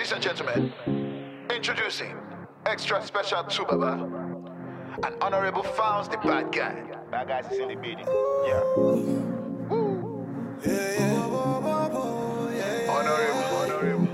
Ladies and gentlemen, introducing extra special to Baba and Honorable Fouls the Bad Guy. Bad guys is in the building. Yeah. Honorable.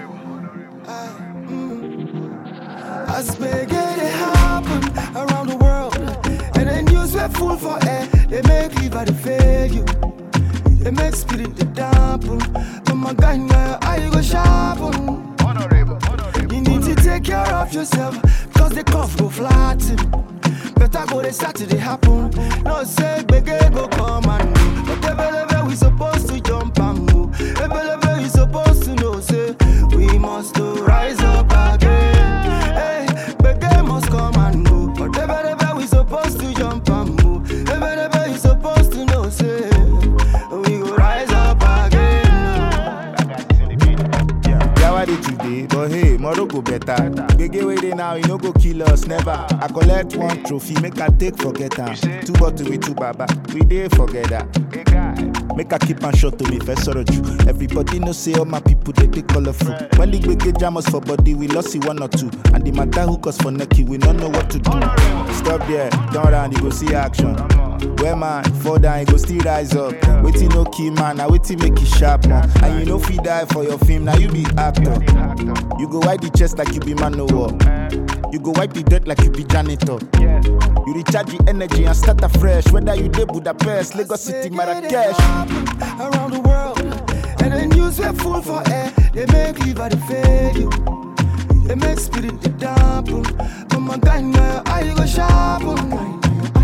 As big as it happen around the world, and the news were full for air. They make liver to fail you. They make spirit to dampen. But my guy, now I go sharpen. Honorable. You need to take care of yourself, cause the cough go flatten. Better go the Saturday happen. No say big go come and go. But every we supposed to jump and go. Every we supposed to know say we must rise up again. Hey, big must come and go. But every we supposed to jump and go. Every we supposed to know say we go rise up again. Bad guys is in the building. Yeah. Yawadi today, but hey, tomorrow go better. Big way they now, you no go kill us, never. I collect one trophy, make I take forget her. 2 bottles with 2 baba, we dey forget that. Hey guy. Make I keep on short to me, first or you. Everybody know say all my people they colorful. When the big jammers for body, we lost it 1 or 2. And the matter hook us for necky, we don't know what to do. Stop there, turn around, you go see action. Where man, fall down, you go still rise up. Waiting no key man, now waiting make it sharp man. And you know if you die for your film, now you be actor. You go wipe the chest like you be man no war. You go wipe the dirt like you be janitor. Yeah. You recharge the energy and start afresh. Whether you dey Budapest, Lagos City, Marrakesh. Around the world, and the news were full for air. They make liver to fail you. They make spirit to dampen. But my guy, now I go sharpen.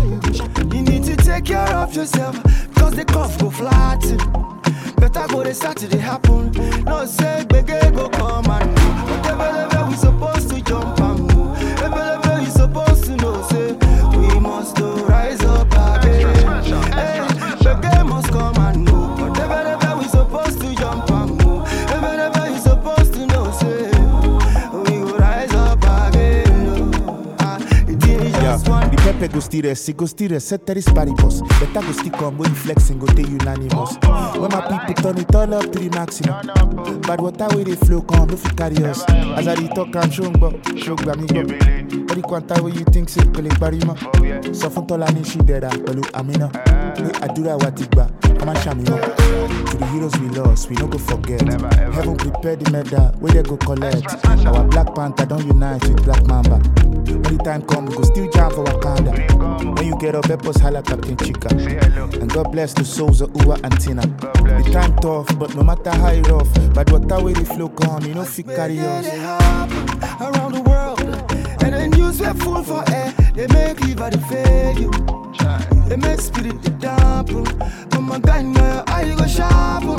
You need to take care of yourself, cause the cough go flatten. Better go the Saturday happen. No say big go come and go. But every we supposed to jump and go. Every we supposed to know say we must rise up again. Hey, big must come and go. But every we supposed to jump and go. Every we supposed to know say we go rise up again. It is just one. The pepper go still rest, it go still rest, set there is paribus. Better go still come when you flexing, go take unanimous. When my people turn it all up to the maximum. But water where they flow come, no fit carry us. As I dey talk and show me go. All the quanta where you think say kole barima. So fun tola ni she dead pelu amina. We adura watigba, ama shamina. To the heroes we lost, we no go forget. Heaven prepare the medal, where they go collect. Our Black Panther don't unite with Black Mamba. When the time come, we go still jam for Wakanda. When you get up, Epos holla Captain Chica. And God bless the souls of Uwa and Tina. The time tough, but no matter how it rough. But water where the flow come, you know fit carry us. Around the world, and the news were full for air. They make liver to fail you. They make spirit to dampen. But my guy, now I go sharpen.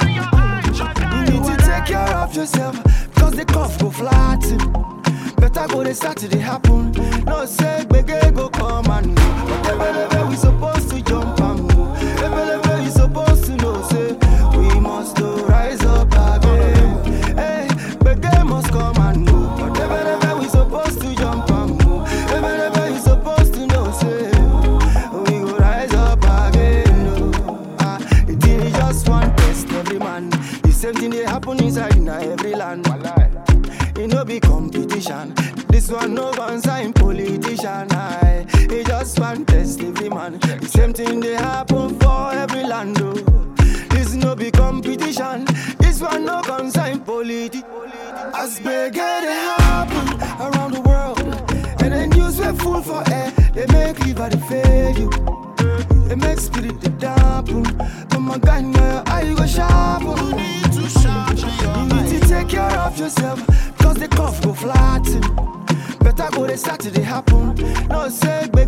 You need to take care of yourself, cause the cough go flatten. Better go the Saturday happen. No say big go come and go. But every we supposed to jump and go. Every we supposed to know say we must rise up again. Hey, big must come and go. But every we supposed to jump and go. Every we supposed to know say we go rise up again. It is just one test every man. The same thing they happen inside in every land. It no be competition. This one no concern politician. It just one test every man. The same thing they happen for every land. Oh. This no be competition. This one no concern politics. As big as they happen around the world, and the news were full for air. They make liver to fail you. They make spirit to dampen. But my guy, now I go sharpen. You need to take care of yourself, cause the cough go flatten. Better go the Saturday happen. No say big